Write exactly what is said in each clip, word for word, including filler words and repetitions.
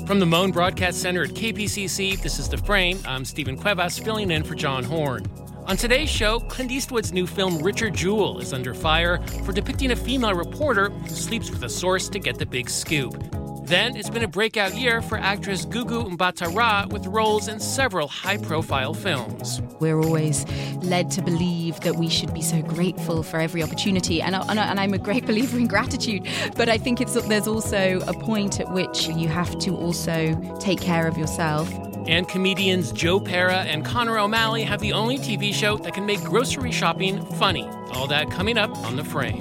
From the Moan Broadcast Center at K P C C, this is The Frame. I'm Stephen Cuevas, filling in for John Horn. On today's show, Clint Eastwood's new film Richard Jewell is under fire for depicting a female reporter who sleeps with a source to get the big scoop. Then, it's been a breakout year for actress Gugu Mbatha-Raw with roles in several high-profile films. We're always led to believe that we should be so grateful for every opportunity, and, I, and I'm a great believer in gratitude, but I think it's, there's also a point at which you have to also take care of yourself. And comedians Joe Pera and Connor O'Malley have the only T V show that can make grocery shopping funny. All that coming up on The Frame.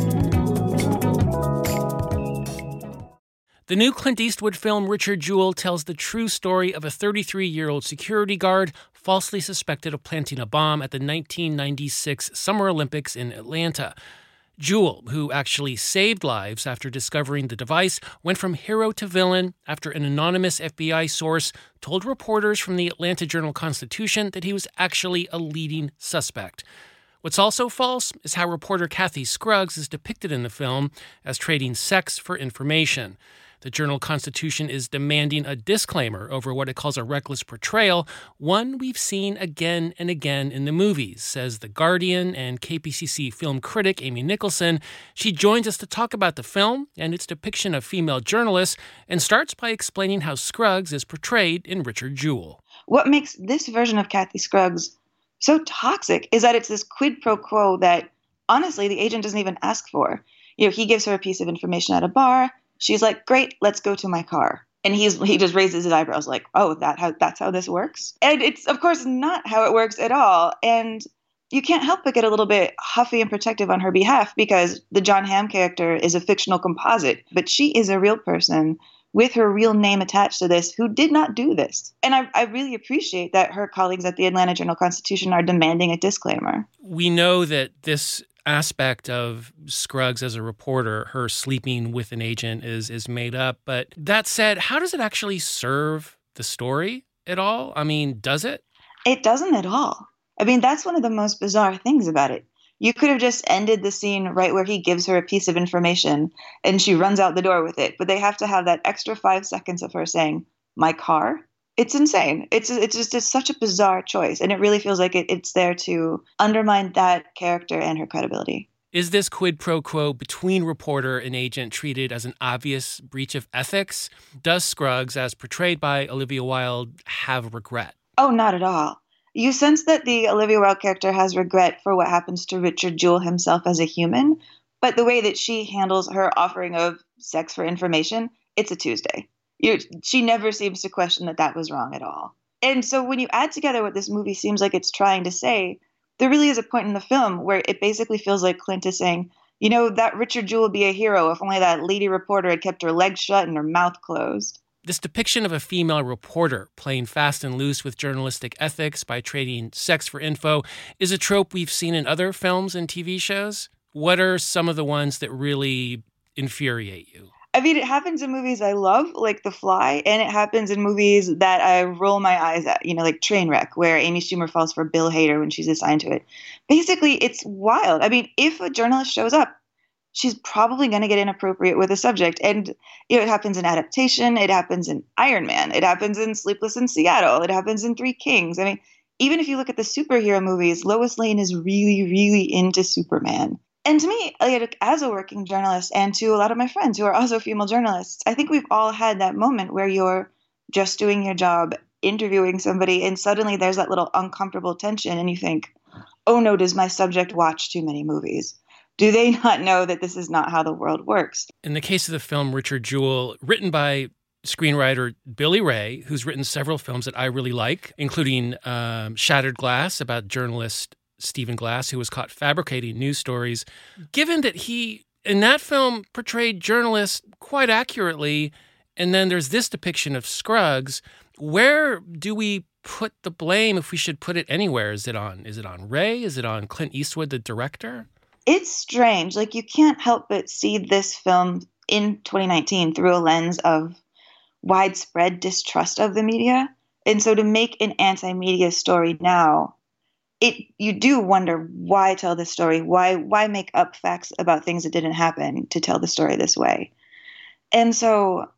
The new Clint Eastwood film, Richard Jewell, tells the true story of a thirty-three-year-old security guard falsely suspected of planting a bomb at the nineteen ninety-six Summer Olympics in Atlanta. Jewell, who actually saved lives after discovering the device, went from hero to villain after an anonymous F B I source told reporters from the Atlanta Journal-Constitution that he was actually a leading suspect. What's also false is how reporter Kathy Scruggs is depicted in the film as trading sex for information. The Journal-Constitution is demanding a disclaimer over what it calls a reckless portrayal, one we've seen again and again in the movies, says The Guardian and K P C C film critic Amy Nicholson. She joins us to talk about the film and its depiction of female journalists and starts by explaining how Scruggs is portrayed in Richard Jewell. What makes this version of Kathy Scruggs so toxic is that it's this quid pro quo that, honestly, the agent doesn't even ask for. You know, he gives her a piece of information at a bar. She's like, great, let's go to my car. And he's he just raises his eyebrows like, oh, that how that's how this works? And it's, of course, not how it works at all. And you can't help but get a little bit huffy and protective on her behalf because the John Hamm character is a fictional composite. But she is a real person with her real name attached to this who did not do this. And I, I really appreciate that her colleagues at the Atlanta Journal-Constitution are demanding a disclaimer. We know that this aspect of Scruggs as a reporter, her sleeping with an agent, is is made up. But that said, how does it actually serve the story at all? I mean, does it? It doesn't at all. I mean, that's one of the most bizarre things about it. You could have just ended the scene right where he gives her a piece of information and she runs out the door with it. But they have to have that extra five seconds of her saying, my car? It's insane. It's it's just it's such a bizarre choice. And it really feels like it, it's there to undermine that character and her credibility. Is this quid pro quo between reporter and agent treated as an obvious breach of ethics? Does Scruggs, as portrayed by Olivia Wilde, have regret? Oh, not at all. You sense that the Olivia Wilde character has regret for what happens to Richard Jewell himself as a human. But the way that she handles her offering of sex for information, it's a Tuesday. You, she never seems to question that that was wrong at all. And so when you add together what this movie seems like it's trying to say, there really is a point in the film where it basically feels like Clint is saying, you know, that Richard Jewell would be a hero if only that lady reporter had kept her legs shut and her mouth closed. This depiction of a female reporter playing fast and loose with journalistic ethics by trading sex for info is a trope we've seen in other films and T V shows. What are some of the ones that really infuriate you? I mean, it happens in movies I love, like The Fly, and it happens in movies that I roll my eyes at, you know, like Trainwreck, where Amy Schumer falls for Bill Hader when she's assigned to it. Basically, it's wild. I mean, if a journalist shows up, she's probably going to get inappropriate with a subject. And, you know, it happens in Adaptation. It happens in Iron Man. It happens in Sleepless in Seattle. It happens in Three Kings. I mean, even if you look at the superhero movies, Lois Lane is really, really into Superman. And to me, like, as a working journalist and to a lot of my friends who are also female journalists, I think we've all had that moment where you're just doing your job, interviewing somebody, and suddenly there's that little uncomfortable tension and you think, oh no, does my subject watch too many movies? Do they not know that this is not how the world works? In the case of the film Richard Jewell, written by screenwriter Billy Ray, who's written several films that I really like, including um, Shattered Glass about journalist Stephen Glass, who was caught fabricating news stories. Given that he, in that film, portrayed journalists quite accurately, and then there's this depiction of Scruggs, where do we put the blame, if we should put it anywhere? Is it on, is it on Ray? Is it on Clint Eastwood, the director? It's strange. Like, you can't help but see this film in twenty nineteen through a lens of widespread distrust of the media. And so to make an anti-media story now, it you do wonder, why tell this story? Why why make up facts about things that didn't happen to tell the story this way? And so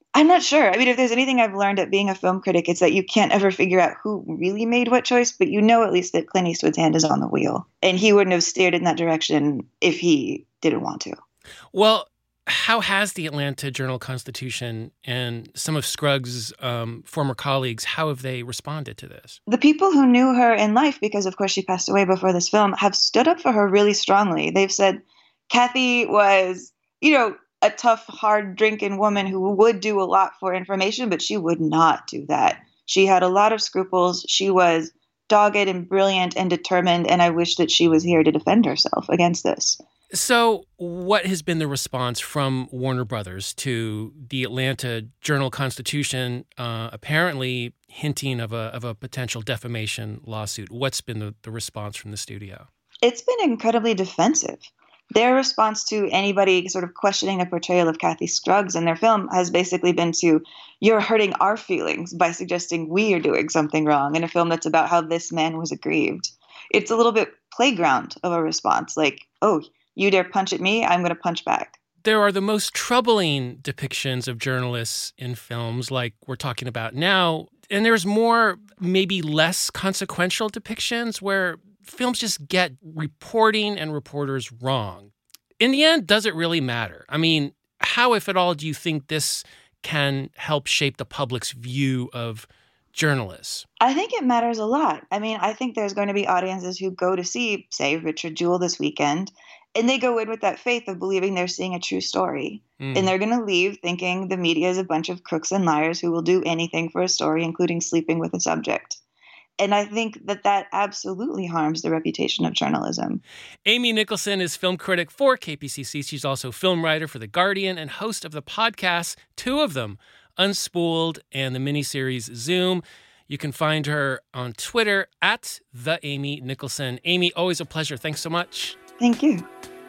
I'm not sure. I mean, if there's anything I've learned at being a film critic, it's that you can't ever figure out who really made what choice, but you know at least that Clint Eastwood's hand is on the wheel. And he wouldn't have steered in that direction if he didn't want to. Well, how has the Atlanta Journal-Constitution and some of Scruggs' um, former colleagues, how have they responded to this? The people who knew her in life, because of course she passed away before this film, have stood up for her really strongly. They've said Kathy was, you know, a tough, hard-drinking woman who would do a lot for information, but she would not do that. She had a lot of scruples. She was dogged and brilliant and determined, and I wish that she was here to defend herself against this. So what has been the response from Warner Brothers to the Atlanta Journal-Constitution uh, apparently hinting of a of a potential defamation lawsuit? What's been the, the response from the studio? It's been incredibly defensive. Their response to anybody sort of questioning the portrayal of Kathy Scruggs in their film has basically been to, you're hurting our feelings by suggesting we are doing something wrong in a film that's about how this man was aggrieved. It's a little bit playground of a response, like, oh, you dare punch at me, I'm going to punch back. There are the most troubling depictions of journalists in films like we're talking about now, and there's more, maybe less consequential depictions where films just get reporting and reporters wrong. In the end, does it really matter? I mean, how, if at all, do you think this can help shape the public's view of journalists? I think it matters a lot. I mean, I think there's going to be audiences who go to see, say, Richard Jewell this weekend, and they go in with that faith of believing they're seeing a true story. Mm. And they're going to leave thinking the media is a bunch of crooks and liars who will do anything for a story, including sleeping with a subject. And I think that that absolutely harms the reputation of journalism. Amy Nicholson is film critic for K P C C. She's also film writer for The Guardian and host of the podcasts, two of them, Unspooled and the miniseries Zoom. You can find her on Twitter at The Amy Nicholson. Amy, always a pleasure. Thanks so much. Thank you.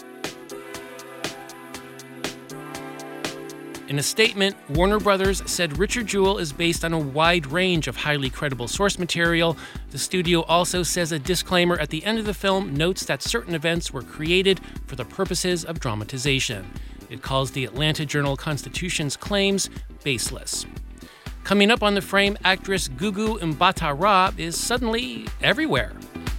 In a statement, Warner Brothers said Richard Jewell is based on a wide range of highly credible source material. The studio also says a disclaimer at the end of the film notes that certain events were created for the purposes of dramatization. It calls the Atlanta Journal-Constitution's claims baseless. Coming up on The Frame, actress Gugu Mbatha-Raw is suddenly everywhere.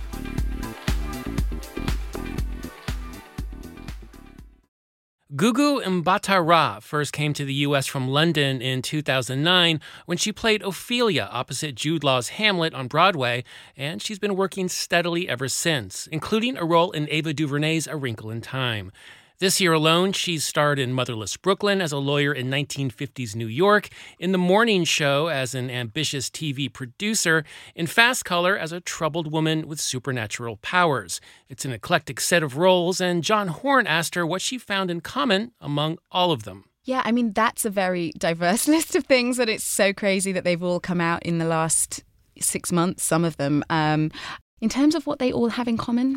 Gugu Mbatha-Raw first came to the U S from London in two thousand nine when she played Ophelia opposite Jude Law's Hamlet on Broadway, and she's been working steadily ever since, including a role in Ava DuVernay's A Wrinkle in Time. This year alone, she's starred in Motherless Brooklyn as a lawyer in nineteen fifties New York, in The Morning Show as an ambitious T V producer, in Fast Color as a troubled woman with supernatural powers. It's an eclectic set of roles, and John Horn asked her what she found in common among all of them. Yeah, I mean, that's a very diverse list of things, and it's so crazy that they've all come out in the last six months, some of them. Um, in terms of what they all have in common,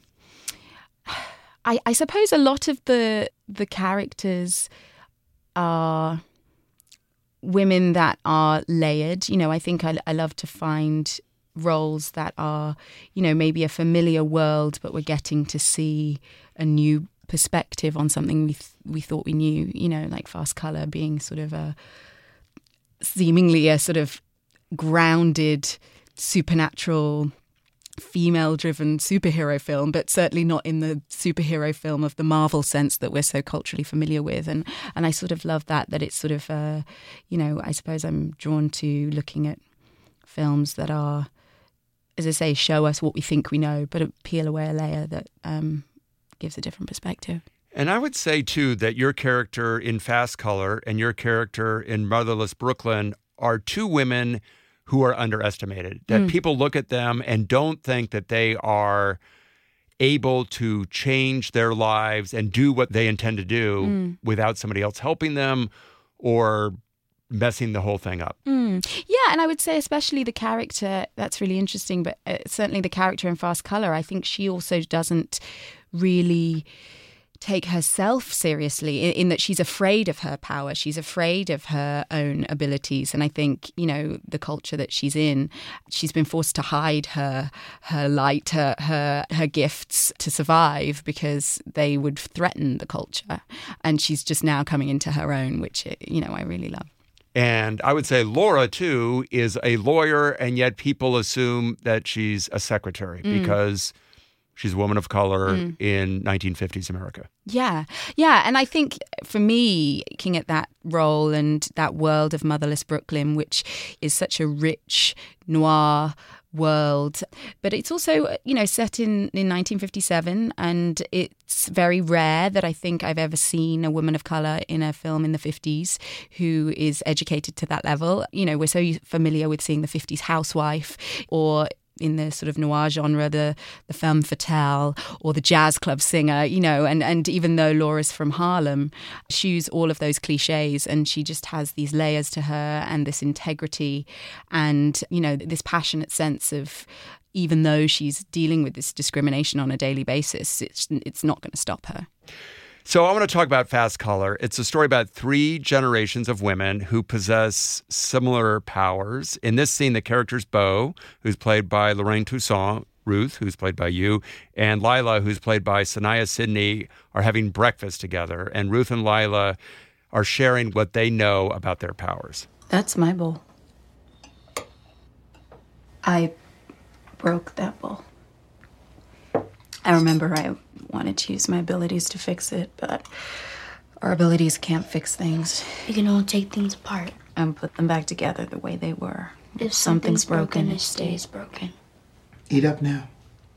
I, I suppose a lot of the the characters are women that are layered. You know, I think I, I love to find roles that are, you know, maybe a familiar world, but we're getting to see a new perspective on something we th- we thought we knew. You know, like Fast Color being sort of a seemingly a sort of grounded supernatural female-driven superhero film, but certainly not in the superhero film of the Marvel sense that we're so culturally familiar with. And and I sort of love that, that it's sort of, uh, you know, I suppose I'm drawn to looking at films that are, as I say, show us what we think we know, but peel away a layer that um, gives a different perspective. And I would say, too, that your character in Fast Color and your character in Motherless Brooklyn are two women who are underestimated, that mm. people look at them and don't think that they are able to change their lives and do what they intend to do mm. without somebody else helping them or messing the whole thing up. Mm. Yeah, and I would say especially the character, that's really interesting, but uh, certainly the character in Fast Color, I think she also doesn't really take herself seriously in, in that she's afraid of her power. She's afraid of her own abilities. And I think, you know, the culture that she's in, she's been forced to hide her her light, her her, her gifts to survive because they would threaten the culture. And she's just now coming into her own, which, you know, I really love. And I would say Laura, too, is a lawyer, and yet people assume that she's a secretary mm. because she's a woman of color mm. in nineteen fifties America. Yeah. Yeah. And I think for me, looking at that role and that world of Motherless Brooklyn, which is such a rich noir world, but it's also, you know, set in, in nineteen fifty-seven, and it's very rare that I think I've ever seen a woman of colour in a film in the fifties who is educated to that level. You know, we're so familiar with seeing the fifties housewife, or in the sort of noir genre, the the femme fatale or the jazz club singer, you know, and, and even though Laura's from Harlem, she uses all of those cliches, and she just has these layers to her and this integrity and, you know, this passionate sense of, even though she's dealing with this discrimination on a daily basis, it's it's not going to stop her. So I want to talk about Fast Color. It's a story about three generations of women who possess similar powers. In this scene, the characters Beau, who's played by Lorraine Toussaint, Ruth, who's played by you, and Lila, who's played by Sanaya Sidney, are having breakfast together. And Ruth and Lila are sharing what they know about their powers. That's my bowl. I broke that bowl. I remember I wanted to use my abilities to fix it, but our abilities can't fix things. You can all take things apart and put them back together the way they were. If something's, something's broken, broken, it stays broken. Eat up now.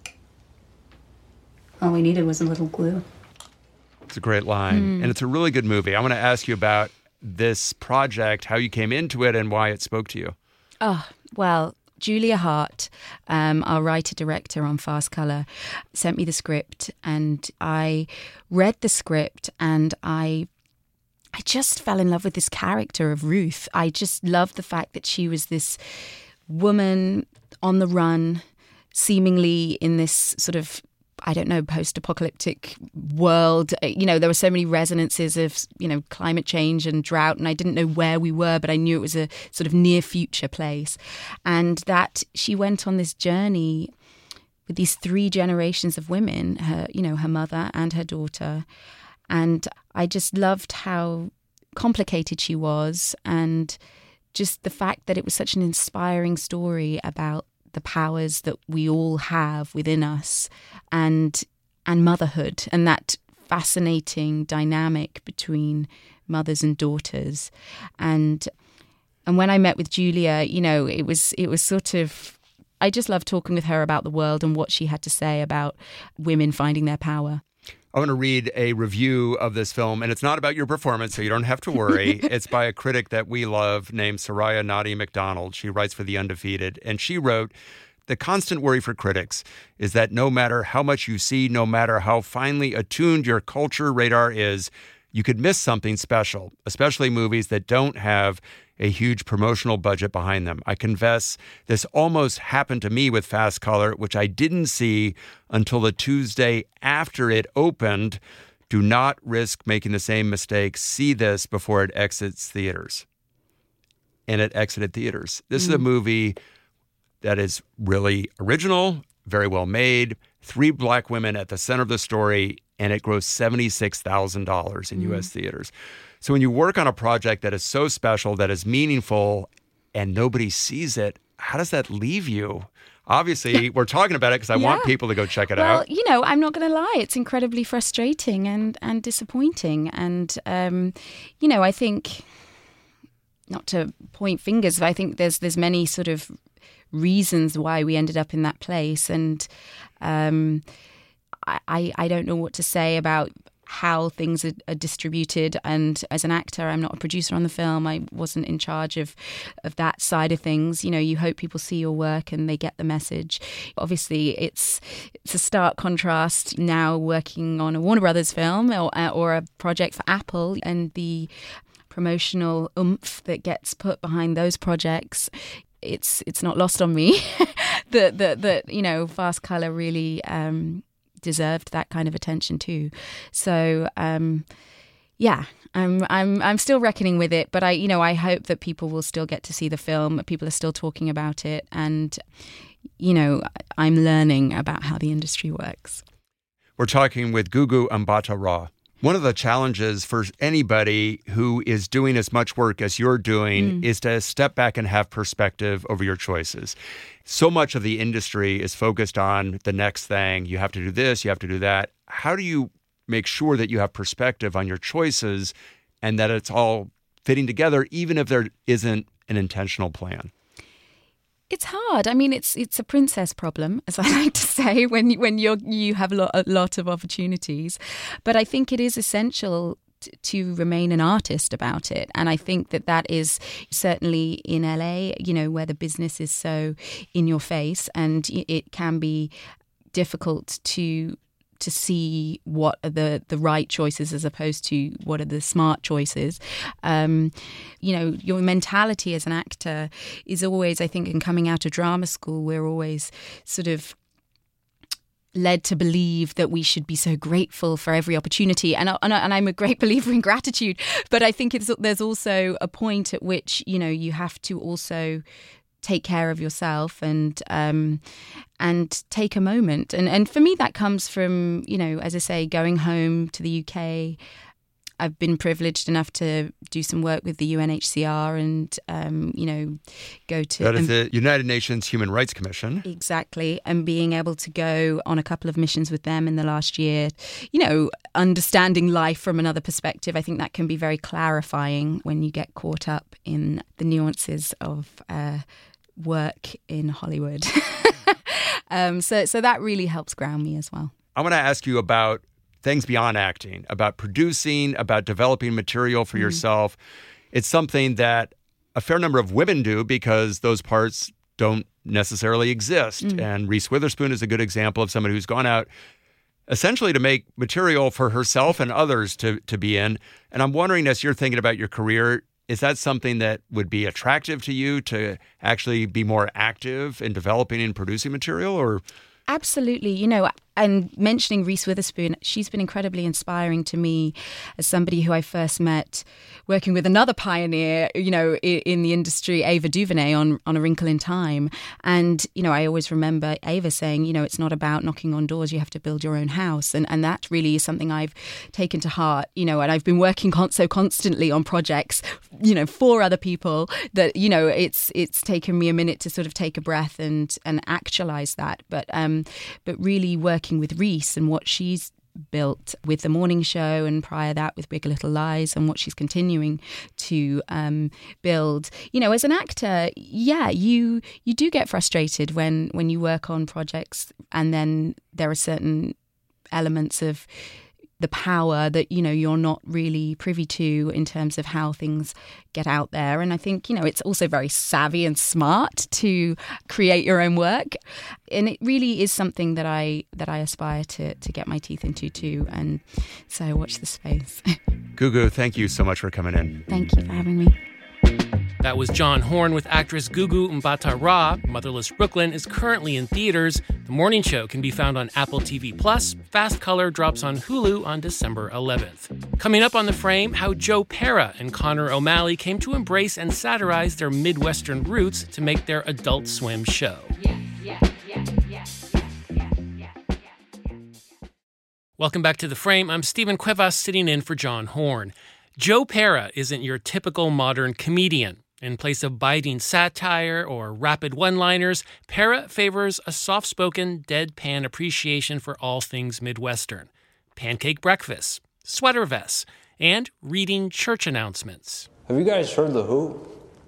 All we needed was a little glue. It's a great line, mm. and it's a really good movie. I want to ask you about this project, how you came into it, and why it spoke to you. Oh, well, Julia Hart, um, our writer-director on Fast Color, sent me the script, and I read the script, and I I just fell in love with this character of Ruth. I just loved the fact that she was this woman on the run, seemingly in this sort of, I don't know, post-apocalyptic world. You know, there were so many resonances of, you know, climate change and drought, and I didn't know where we were, but I knew it was a sort of near future place. And that she went on this journey with these three generations of women, her, you know, her mother and her daughter. And I just loved how complicated she was, and just the fact that it was such an inspiring story about the powers that we all have within us, and and motherhood, and that fascinating dynamic between mothers and daughters. And and when I met with Julia, you know, it was it was sort of, I just loved talking with her about the world and what she had to say about women finding their power. I want to read a review of this film, and it's not about your performance, so you don't have to worry. It's by a critic that we love named Soraya Nadi McDonald. She writes for The Undefeated, and she wrote, "The constant worry for critics is that no matter how much you see, no matter how finely attuned your culture radar is, you could miss something special, especially movies that don't have a huge promotional budget behind them. I confess this almost happened to me with Fast Color, which I didn't see until the Tuesday after it opened. Do not risk making the same mistake. See this before it exits theaters." And it exited theaters. This mm. is a movie that is really original, very well made, three black women at the center of the story, and it grossed seventy-six thousand dollars in mm. U S theaters. So when you work on a project that is so special, that is meaningful, and nobody sees it, how does that leave you? Obviously, we're talking about it because I yeah. want people to go check it well, out. Well, you know, I'm not going to lie. It's incredibly frustrating and, and disappointing. And, um, you know, I think, not to point fingers, but I think there's there's many sort of reasons why we ended up in that place. And um, I, I don't know what to say about how things are, are distributed. And as an actor, I'm not a producer on the film. I wasn't in charge of, of that side of things. You know, you hope people see your work and they get the message. Obviously, it's it's a stark contrast now working on a Warner Brothers film or, or a project for Apple, and the promotional oomph that gets put behind those projects. It's it's not lost on me that, that, that, you know, Fast Color really um, deserved that kind of attention too. So, um, yeah, I'm I'm I'm still reckoning with it, but I you know I hope that people will still get to see the film. People are still talking about it, and you know I'm learning about how the industry works. We're talking with Gugu Mbatha-Raw. One of the challenges for anybody who is doing as much work as you're doing mm. is to step back and have perspective over your choices. So much of the industry is focused on the next thing. You have to do this, you have to do that. How do you make sure that you have perspective on your choices and that it's all fitting together, even if there isn't an intentional plan? It's hard. I mean, it's it's a princess problem, as I like to say, when you, when you're you have a lot, a lot of opportunities. But I think it is essential t- to remain an artist about it, and I think that that is certainly in L A, you know, where the business is so in your face, and it can be difficult to. to see what are the, the right choices as opposed to what are the smart choices. Um, you know, your mentality as an actor is always, I think, in coming out of drama school, we're always sort of led to believe that we should be so grateful for every opportunity. And, I, and, I, and I'm a great believer in gratitude. But I think it's, there's also a point at which, you know, you have to also take care of yourself and um, and take a moment. And and for me, that comes from, you know, as I say, going home to the U K. I've been privileged enough to do some work with the U N H C R and, um, you know, go to... That is um, the United Nations Human Rights Commission. Exactly. And being able to go on a couple of missions with them in the last year, you know, understanding life from another perspective, I think that can be very clarifying when you get caught up in the nuances of uh, work in Hollywood. um, so, so that really helps ground me as well. I want to ask you about things beyond acting, about producing, about developing material for mm. yourself. It's something that a fair number of women do because those parts don't necessarily exist. Mm. And Reese Witherspoon is a good example of somebody who's gone out essentially to make material for herself and others to, to be in. And I'm wondering, as you're thinking about your career, is that something that would be attractive to you to actually be more active in developing and producing material? Or Absolutely. You know, and mentioning Reese Witherspoon, she's been incredibly inspiring to me as somebody who I first met working with another pioneer, you know, in, in the industry, Ava DuVernay, on, on A Wrinkle in Time. And, you know, I always remember Ava saying, you know, it's not about knocking on doors, you have to build your own house. And, and that really is something I've taken to heart, you know, and I've been working con- so constantly on projects, you know, for other people that, you know, it's it's taken me a minute to sort of take a breath and, and actualize that. But, um, but really working with Reese and what she's built with The Morning Show and prior that with Big Little Lies and what she's continuing to um, build. You know, as an actor, yeah, you you do get frustrated when, when you work on projects and then there are certain elements of the power that, you know, you're not really privy to in terms of how things get out there. And I think, you know, it's also very savvy and smart to create your own work. And it really is something that I that I aspire to to get my teeth into too. And so watch the space. Gugu, thank you so much for coming in. Thank you for having me. That was John Horn with actress Gugu Mbatha-Raw. Motherless Brooklyn is currently in theaters. The Morning Show can be found on Apple T V Plus. Fast Color drops on Hulu on December eleventh. Coming up on The Frame, how Joe Pera and Connor O'Malley came to embrace and satirize their Midwestern roots to make their Adult Swim show. Yes, yes, yes, yes, yes, yes, yes, yes, yes. Welcome back to The Frame. I'm Stephen Cuevas, sitting in for John Horn. Joe Pera isn't your typical modern comedian. In place of biting satire or rapid one-liners, Pera favors a soft-spoken, deadpan appreciation for all things Midwestern. Pancake breakfasts, sweater vests, and reading church announcements. Have you guys heard The Who?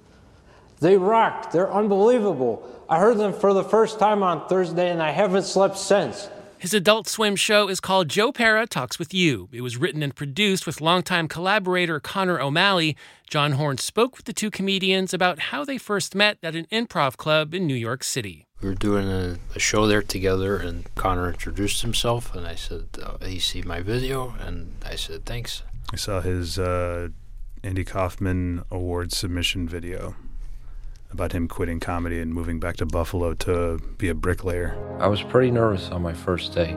They rock. They're unbelievable. I heard them for the first time on Thursday, and I haven't slept since. His Adult Swim show is called Joe Pera Talks with You. It was written and produced with longtime collaborator Connor O'Malley. John Horn spoke with the two comedians about how they first met at an improv club in New York City. We were doing a, a show there together, and Connor introduced himself, and I said, oh, he see my video? And I said, thanks. I saw his uh, Andy Kaufman Award submission video about him quitting comedy and moving back to Buffalo to be a bricklayer. I was pretty nervous on my first day.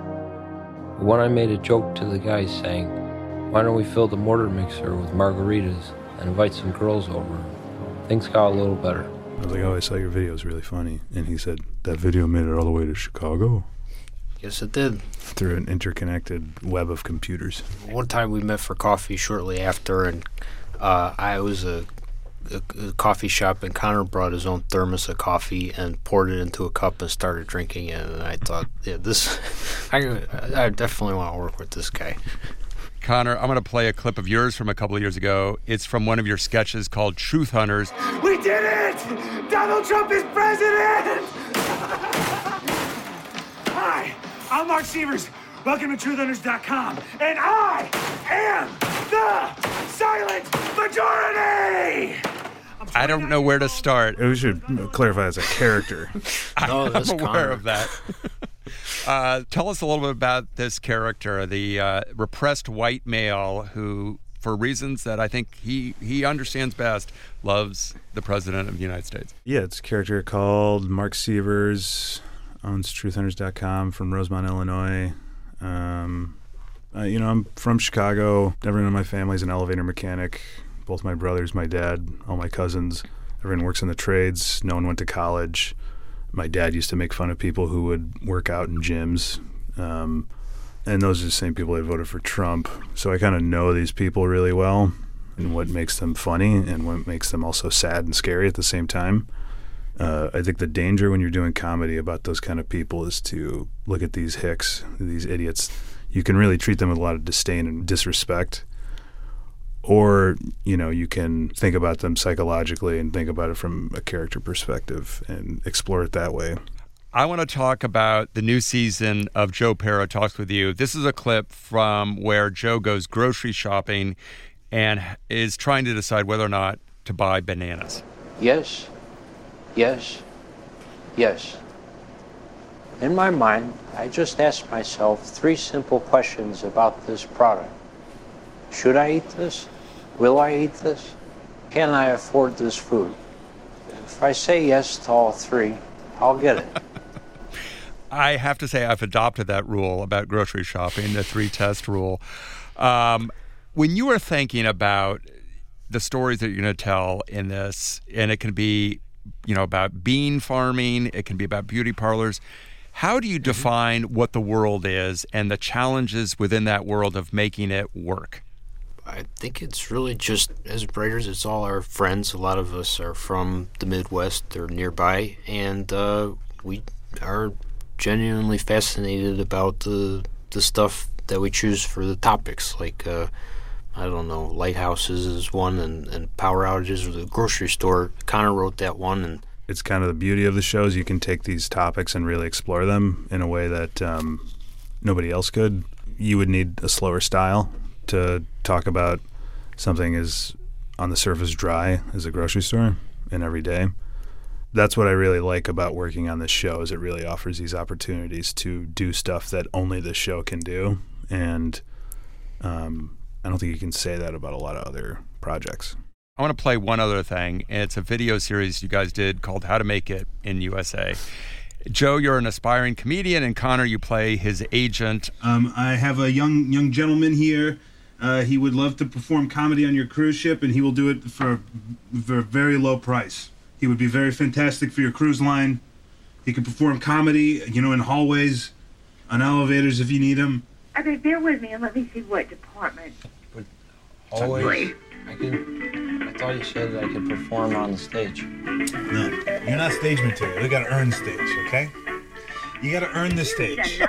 But when I made a joke to the guys saying, why don't we fill the mortar mixer with margaritas and invite some girls over, things got a little better. I was like, oh, I saw your video, it's really funny. And he said, that video made it all the way to Chicago? Yes, it did. Through an interconnected web of computers. One time we met for coffee shortly after, and uh, I was a, a, a coffee shop, and Connor brought his own thermos of coffee and poured it into a cup and started drinking it. And I thought, yeah, this, I, I definitely want to work with this guy. Connor, I'm going to play a clip of yours from a couple of years ago. It's from one of your sketches called Truth Hunters. We did it! Donald Trump is president! Hi, I'm Mark Sievers. Welcome to truth hunters dot com. And I am the silent majority! I don't know where to start. We should clarify as a character. No, I'm that's aware Connor. of that. uh, tell us a little bit about this character, the uh, repressed white male who, for reasons that I think he, he understands best, loves the President of the United States. Yeah, it's a character called Mark Sievers, owns truth hunters dot com from Rosemont, Illinois. Um, uh, you know, I'm from Chicago. Everyone in my family's an elevator mechanic. Both my brothers, my dad, all my cousins. Everyone works in the trades. No one went to college. My dad used to make fun of people who would work out in gyms. Um, and those are the same people that voted for Trump. So I kind of know these people really well and what makes them funny and what makes them also sad and scary at the same time. Uh, I think the danger when you're doing comedy about those kind of people is to look at these hicks, these idiots. You can really treat them with a lot of disdain and disrespect. Or, you know, you can think about them psychologically and think about it from a character perspective and explore it that way. I want to talk about the new season of Joe Pera Talks With You. This is a clip from where Joe goes grocery shopping and is trying to decide whether or not to buy bananas. Yes, yes, yes. In my mind, I just asked myself three simple questions about this product. Should I eat this? Will I eat this? Can I afford this food? If I say yes to all three, I'll get it. I have to say I've adopted that rule about grocery shopping, the three-test rule. Um, when you are thinking about the stories that you're going to tell in this, and it can be, you know, about bean farming, it can be about beauty parlors, how do you define what the world is and the challenges within that world of making it work? I think it's really just, as writers, it's all our friends. A lot of us are from the Midwest or nearby, and uh, we are genuinely fascinated about the the stuff that we choose for the topics. Like, uh, I don't know, lighthouses is one, and, and power outages, or the grocery store. Connor wrote that one, and it's kind of the beauty of the shows. You can take these topics and really explore them in a way that um, nobody else could. You would need a slower style to talk about something as on the surface dry as a grocery store and every day. That's what I really like about working on this show, is it really offers these opportunities to do stuff that only this show can do. And um, I don't think you can say that about a lot of other projects. I want to play one other thing, and it's a video series you guys did called How to Make It in U S A. Joe, you're an aspiring comedian, and Connor, you play his agent. Um, I have a young young gentleman here. Uh, he would love to perform comedy on your cruise ship, and he will do it for, for a very low price. He would be very fantastic for your cruise line. He can perform comedy, you know, in hallways, on elevators if you need him. Okay, bear with me and let me see what department. But always, I can. I thought you said I could perform on the stage. No, you're not stage material. You got to earn stage, okay? You got to earn the stage.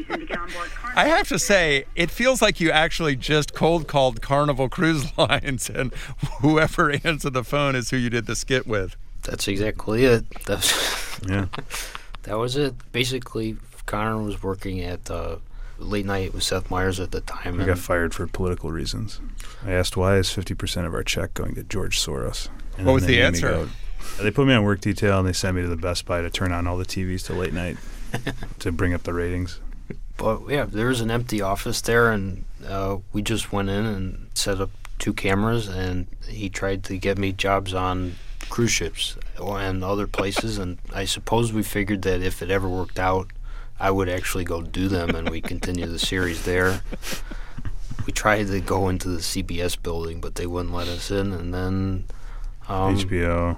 I have to say, it feels like you actually just cold called Carnival Cruise Lines, and whoever answered the phone is who you did the skit with. that's exactly it. That's yeah. That was it. Basically, Connor was working at uh, Late Night with Seth Meyers at the time. I got fired for political reasons. I asked, why is fifty percent of our check going to George Soros? And what was the made me answer? go- They put me on work detail, and they sent me to the Best Buy to turn on all the T Vs to Late Night to bring up the ratings. But yeah, there was an empty office there, and uh, we just went in and set up two cameras, and he tried to get me jobs on cruise ships and other places, and I suppose we figured that if it ever worked out, I would actually go do them, and we continue the series there. We tried to go into the C B S building, but they wouldn't let us in, and then um, H B O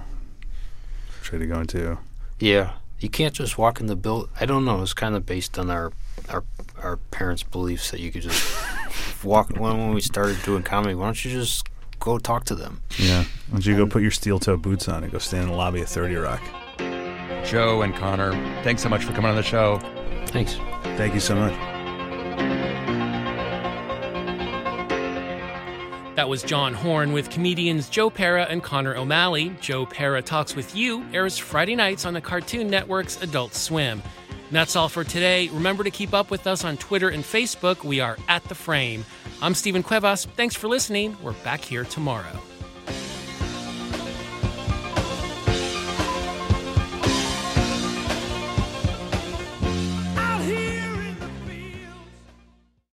tried to go into. Yeah, you can't just walk in the building. I don't know. It's kind of based on our our our parents' beliefs that you could just walk. When, when we started doing comedy, why don't you just go talk to them? Yeah. Why don't you go put your steel-toe boots on and go stand in the lobby of thirty Rock? Joe and Connor, thanks so much for coming on the show. Thanks. Thank you so much. That was John Horn with comedians Joe Pera and Connor O'Malley. Joe Pera Talks With You airs Friday nights on the Cartoon Network's Adult Swim. And that's all for today. Remember to keep up with us on Twitter and Facebook. We are at The Frame. I'm Stephen Cuevas. Thanks for listening. We're back here tomorrow.